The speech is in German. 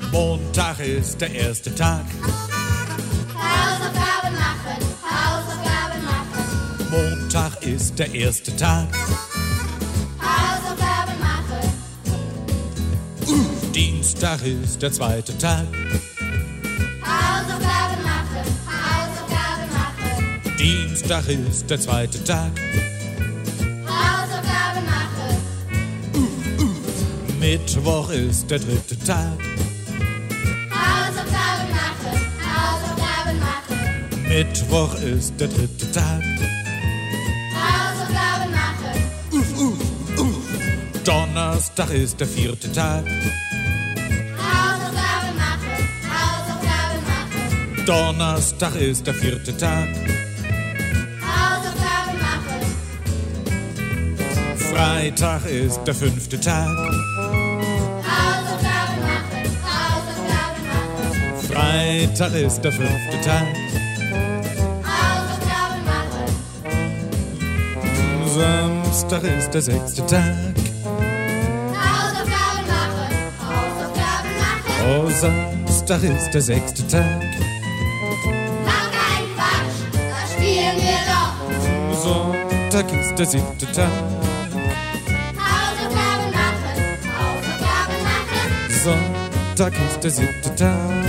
Montag ist der erste Tag. Hausaufgaben machen, Hausaufgaben machen. Montag ist der erste Tag. Hausaufgaben machen. Dienstag ist der zweite Tag. Hausaufgaben machen, Hausaufgaben machen. Dienstag ist der zweite Tag. Hausaufgaben machen. Mittwoch ist der dritte Tag. Hausaufgaben machen, Hausaufgaben machen. Mittwoch ist der dritte Tag. Hausaufgaben machen. Donnerstag ist der vierte Tag. Hausaufgaben machen, Hausaufgaben machen. Donnerstag ist der vierte Tag. Hausaufgaben machen. Freitag ist der fünfte Tag. Hausaufgaben machen, Hausaufgaben machen. Freitag ist der fünfte Tag. Hausaufgaben machen. Samstag ist der sechste Tag. Hausaufgaben machen, Hausaufgaben machen. Oh, Samstag ist der sechste Tag. Mach keinen Quatsch, das spielen wir doch. Sonntag ist der siebte Tag. Hausaufgaben machen, Hausaufgaben machen. Sonntag ist der siebte Tag.